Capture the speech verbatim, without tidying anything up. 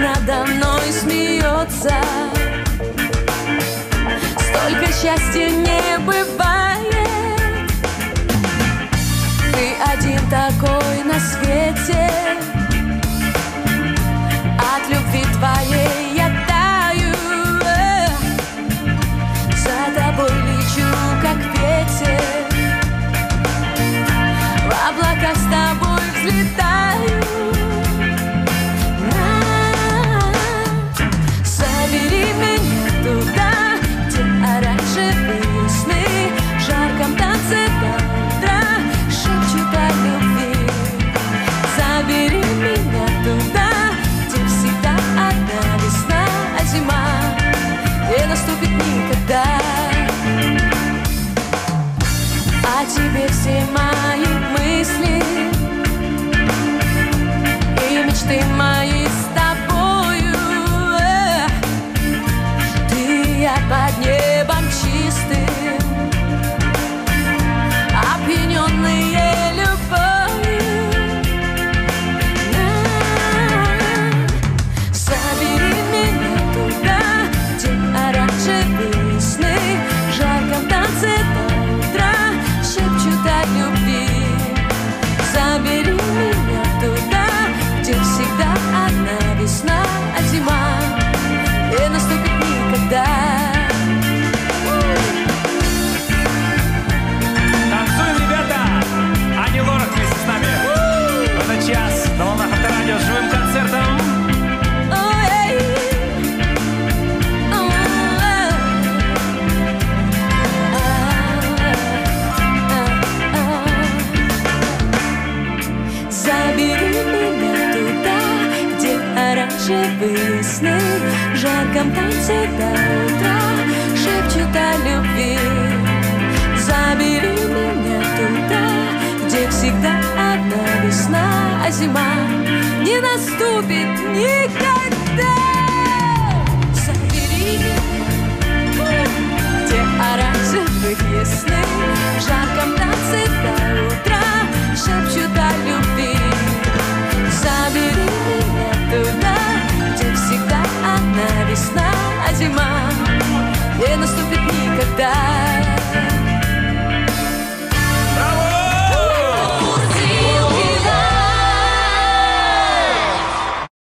надо мной смеется. Столько счастья не бывает. Ты один такой на свете. От любви твоей я таю. За тобой лечу, как ветер. В облаках с тобой взлетаю. Забери меня туда, где оранжевые сны, в жарком танце до утра шепчут о любви. Забери меня туда, где всегда одна весна, а зима не наступит никогда. А тебе все мои мысли и мечты мои с тобою. Ты я под небом чистым, опьяненные любовью. Забери меня туда, где оранжевые сны, в жарком танце до утра шепчут о любви. Забери меня туда, где всегда одна весна, а зима не наступит никогда. Танцуем, ребята! Ани Лорак вместе с нами. В этот час на волнах Авторадио с живым концертом. Забери меня туда, где оранжевые сны, в жарком танце до утра шепчут о любви. Забери меня туда, где всегда одна весна, а зима не наступит никогда. Забери меня, где оранжевые сны,